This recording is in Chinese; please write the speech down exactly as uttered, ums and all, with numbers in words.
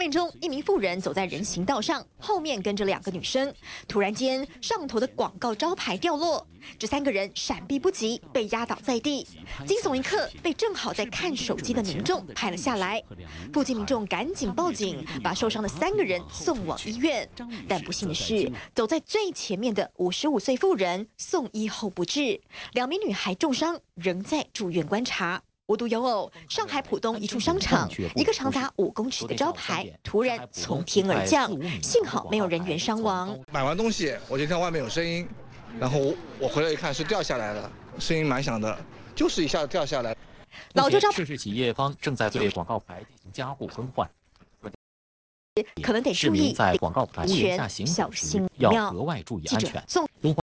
面中，一名妇人走在人行道上，后面跟着两个女生。突然间，上头的广告招牌掉落，这三个人闪避不及，被压倒在地。惊悚一刻被正好在看手机的民众拍了下来。附近民众赶紧报警，把受伤的三个人送往医院。但不幸的是，走在最前面的五十五岁妇人送医后不治，两名女孩重伤，仍在住院观察。无独有偶，上海浦东一处商场，一个长达五公尺的招牌突然从天而降，幸好没有人员伤亡。 买完东西，我就听到外面有声音，然后我回来一看是掉下来了，声音蛮响的，就是一下子掉下来。 老旧招牌涉事企业方正在对广告牌进行加固更换， 可能得注意市民在广告牌屋檐下行走时要格外注意安全。